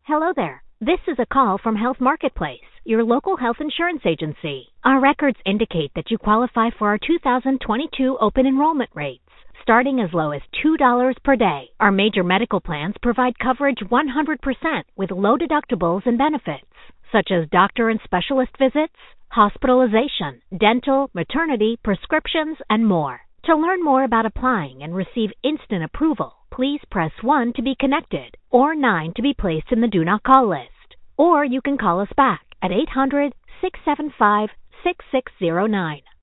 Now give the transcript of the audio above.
Hello there. This is a call from Health Marketplace, your local health insurance agency. Our records indicate that you qualify for our 2022 open enrollment rates. Starting as low as $2 per day, our major medical plans provide coverage 100% with low deductibles and benefits, such as doctor and specialist visits, hospitalization, dental, maternity, prescriptions, and more. To learn more about applying and receive instant approval, please press 1 to be connected or 9 to be placed in the Do Not Call list. Or you can call us back at 800-675-6609.